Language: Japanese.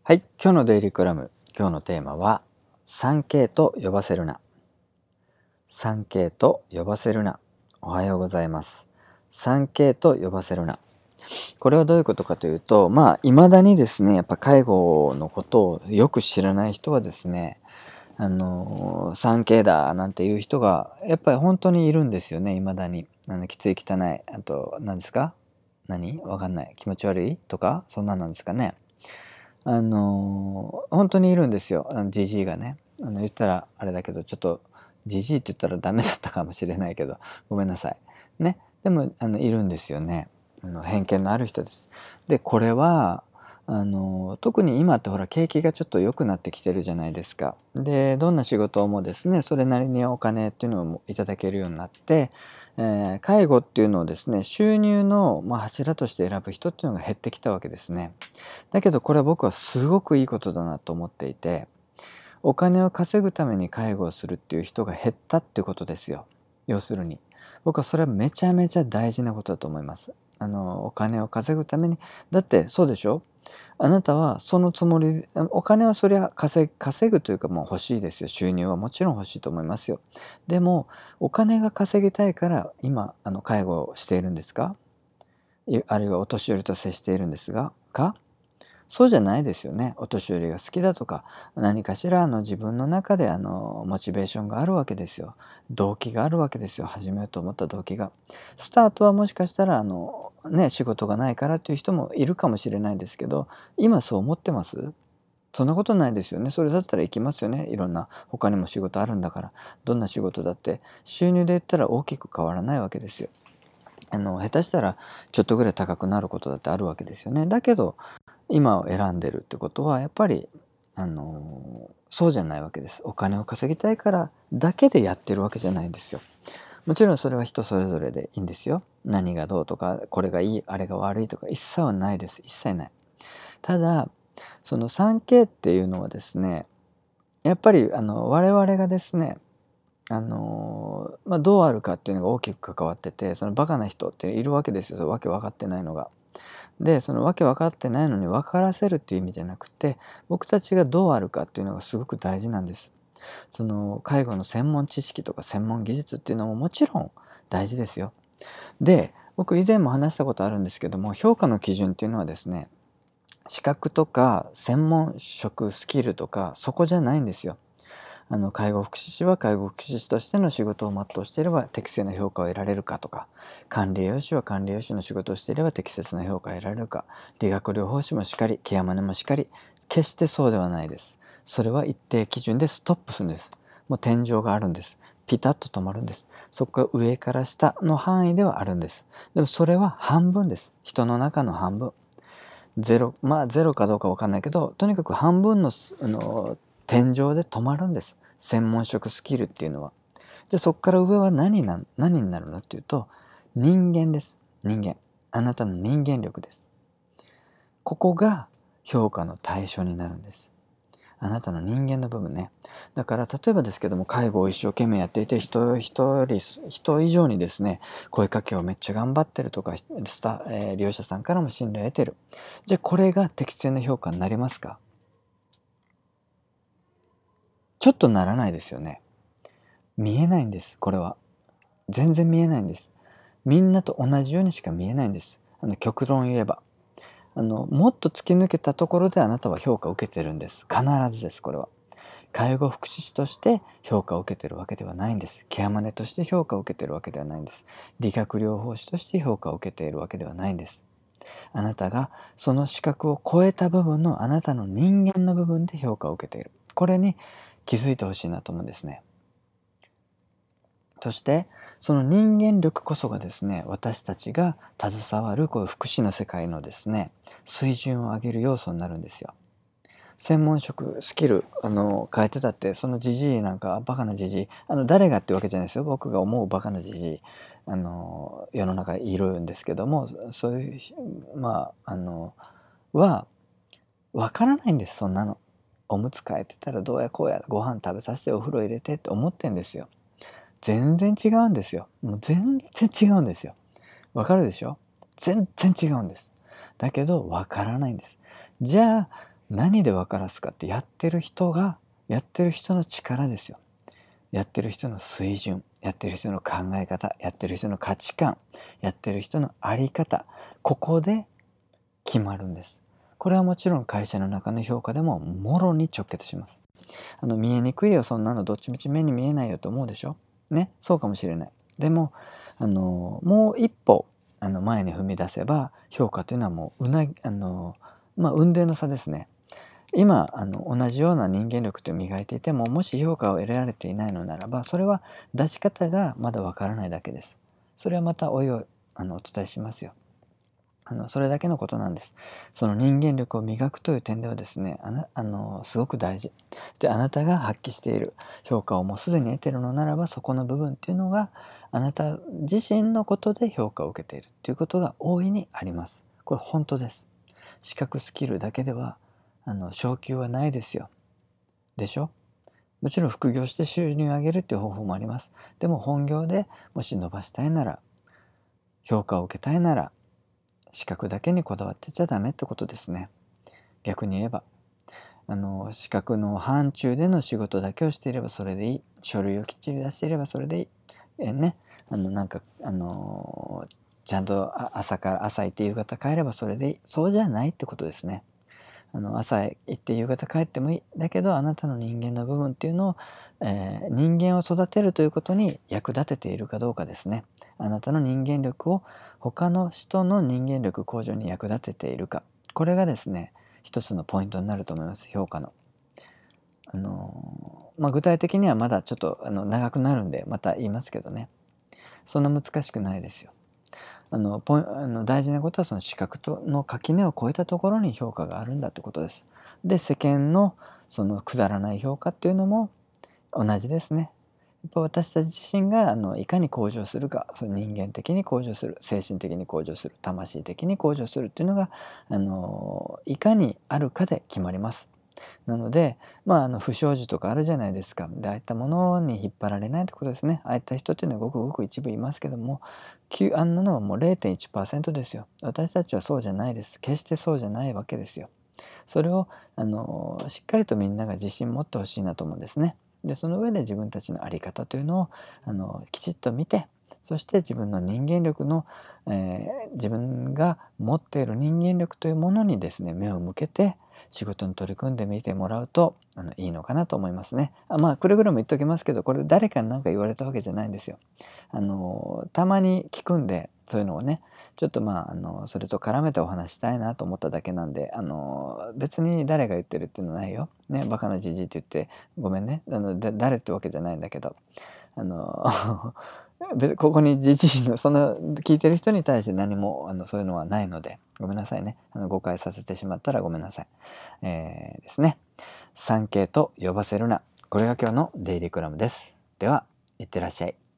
はい、今日のデイリーコラム、今日のテーマは 3K と呼ばせるな。3K と呼ばせるな。おはようございます。3K と呼ばせるな。これはどういうことかというと、未だにですね、やっぱ介護のことをよく知らない人はですね、3K だなんていう人がやっぱり本当にいるんですよね、未だに。きつい汚い、あと何ですか、わかんない、気持ち悪いとか、そんなんなんですかね。本当にいるんですよ、ジジイがね。言ったらあれだけど、ちょっとジジイって言ったらダメだったかもしれないけど、ごめんなさいね。でもいるんですよね。偏見のある人です。でこれは特に今ってほら景気がちょっと良くなってきてるじゃないですか。でどんな仕事もですね、それなりにお金っていうのをいただけるようになって、介護っていうのをですね、収入の、柱として選ぶ人っていうのが減ってきたわけですね。だけどこれは僕はすごくいいことだなと思っていて、お金を稼ぐために介護をするっていう人が減ったっていうことですよ。要するに僕はそれはめちゃめちゃ大事なことだと思います。お金を稼ぐために、だってそうでしょ、あなたはそのつもりで、お金はそりゃ稼ぐというかもう欲しいですよ。収入はもちろん欲しいと思いますよ。でもお金が稼ぎたいから今介護をしているんですか？あるいはお年寄りと接しているんですか？そうじゃないですよね。お年寄りが好きだとか、何かしら自分の中でモチベーションがあるわけですよ。動機があるわけですよ。始めようと思った動機が。スタートはもしかしたら仕事がないからっていう人もいるかもしれないですけど、今そう思ってます？そんなことないですよね。それだったら行きますよね。いろんな他にも仕事あるんだから。どんな仕事だって収入で言ったら大きく変わらないわけですよ。下手したらちょっとぐらい高くなることだってあるわけですよね。だけど今を選んでるってことはやっぱりそうじゃないわけです。お金を稼ぎたいからだけでやってるわけじゃないんですよ。もちろんそれは人それぞれでいいんですよ。何がどうとか、これがいいあれが悪いとか一切はないです。一切ない。ただその 3K っていうのはですね、やっぱり我々がですね、どうあるかっていうのが大きく関わってて、そのバカな人っているわけですよ。わけ分かってないのが。でそのわけ分かってないのに分からせるっていう意味じゃなくて、僕たちがどうあるかっていうのがすごく大事なんです。その介護の専門知識とか専門技術っていうのももちろん大事ですよ。で僕以前も話したことあるんですけども、評価の基準っていうのはですね、資格とか専門職スキルとかそこじゃないんですよ。介護福祉士は介護福祉士としての仕事を全うしていれば適正な評価を得られるかとか、管理栄養士は管理栄養士の仕事をしていれば適切な評価を得られるか、理学療法士もしっかりケアマネもしっかり、決してそうではないです。それは一定基準でストップするんです。もう天井があるんです。ピタッと止まるんです。そこが上から下の範囲ではあるんです。でもそれは半分です。人の中の半分。ゼロ、ゼロかどうか分かんないけど、とにかく半分の天井で止まるんです。専門職スキルっていうのは。じゃあそこから上は何になるのっていうと、人間です。人間。あなたの人間力です。ここが評価の対象になるんです。あなたの人間の部分ね。だから例えばですけども、介護を一生懸命やっていて、人以上にですね、声かけをめっちゃ頑張ってるとか、利用者さんからも信頼を得てる。じゃあこれが適正な評価になりますか？ちょっとならないですよね。見えないんです、これは。全然見えないんです。みんなと同じようにしか見えないんです。極論言えば。もっと突き抜けたところであなたは評価を受けてるんです。必ずです、これは。介護福祉士として評価を受けてるわけではないんです。ケアマネとして評価を受けてるわけではないんです。理学療法士として評価を受けているわけではないんです。あなたがその資格を超えた部分のあなたの人間の部分で評価を受けている。これに気づいてほしいなと思うんですね。そしてその人間力こそがですね、私たちが携わるこういう福祉の世界のですね、水準を上げる要素になるんですよ。専門職スキル変えてたって、そのジジイなんかバカなジジイ、誰がってわけじゃないですよ。僕が思うバカなジジイ世の中いるんですけども、そういうは分からないんです。そんなのおむつ替えてたらどうやこうや、ご飯食べさせてお風呂入れてって思ってんですよ。全然違うんですよ。もう全然違うんですよ。わかるでしょ？全然違うんです。だけどわからないんです。じゃあ何で分からすかって、やってる人の力ですよ。やってる人の水準、やってる人の考え方、やってる人の価値観、やってる人の在り方、ここで決まるんです。これはもちろん会社の中の評価でももろに直結します。見えにくいよ、そんなのどっちみち目に見えないよと思うでしょ。ね、そうかもしれない。でももう一歩前に踏み出せば、評価というのはもう雲泥の差ですね。今同じような人間力と磨いていても、もし評価を得られていないのならば、それは出し方がまだわからないだけです。それはまたおいおいお伝えしますよ。それだけのことなんです。その人間力を磨くという点ではですね、すごく大事で、あなたが発揮している評価をもうすでに得ているのならば、そこの部分っていうのがあなた自身のことで評価を受けているということが大いにあります。これ本当です。資格スキルだけでは昇給はないですよ。でしょ。もちろん副業して収入を上げるっていう方法もあります。でも本業でもし伸ばしたいなら、評価を受けたいなら、資格だけにこだわってちゃダメってことですね。逆に言えば資格の範疇での仕事だけをしていればそれでいい、書類をきっちり出していればそれでいい、ね、なんかちゃんと朝行って夕方帰ればそれでいい、そうじゃないってことですね。朝行って夕方帰ってもいい、だけどあなたの人間の部分っていうのを、人間を育てるということに役立てているかどうかですね。あなたの人間力を他の人の人間力向上に役立てているか、これがですね一つのポイントになると思います。評価の具体的にはまだちょっと長くなるんでまた言いますけどね、そんな難しくないですよ。大事なことはその資格の垣根を越えたところに評価があるんだってことです。で、世間のそのくだらない評価っていうのも同じですね。やっぱ私たち自身がいかに向上するか、その人間的に向上する、精神的に向上する、魂的に向上するっていうのがいかにあるかで決まります。なので、不祥事とかあるじゃないですか。で、ああいったものに引っ張られないってことですね。ああいった人っていうのはごくごく一部いますけども、あんなのはもう 0.1% ですよ。私たちはそうじゃないです。決してそうじゃないわけですよ。それをしっかりとみんなが自信持ってほしいなと思うんですね。で、その上で自分たちの在り方というのをきちっと見て、そして自分の人間力の、自分が持っている人間力というものにですね目を向けて仕事に取り組んでみてもらうといいのかなと思いますね。くれぐれも言っときますけど、これ誰かに何か言われたわけじゃないんですよ。たまに聞くんで、そういうのをねちょっとそれと絡めてお話したいなと思っただけなんで、別に誰が言ってるっていうのはないよ。ね、バカなじじいって言ってごめんね。誰ってわけじゃないんだけど、ここにじじいのその聞いてる人に対して何もそういうのはないのでごめんなさいね。誤解させてしまったらごめんなさい。ですね。産経と呼ばせるな。これが今日のデイリークラムです。では、いってらっしゃい。